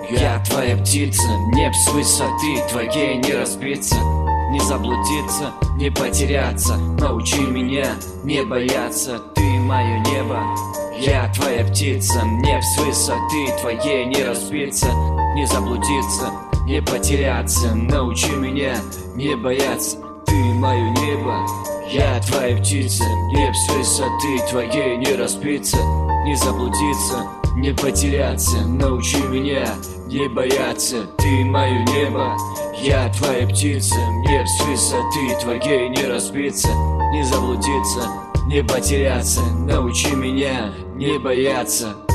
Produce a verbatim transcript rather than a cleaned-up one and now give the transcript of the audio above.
Я твоя птица, небо с высоты твоей не разбиться, не заблудиться, не потеряться. Научи меня не бояться, ты мое небо. Я твоя птица, небо с высоты твоей не разбиться, не заблудиться, не потеряться. Научи меня не бояться, ты мое небо. Я твоя птица, небо с высоты твоей не разбиться, не заблудиться, не потеряться. Научи меня не бояться, ты мое небо. Я твоя птица, небо с высоты твоей не разбиться, не заблудиться, не потеряться. Научи меня не бояться.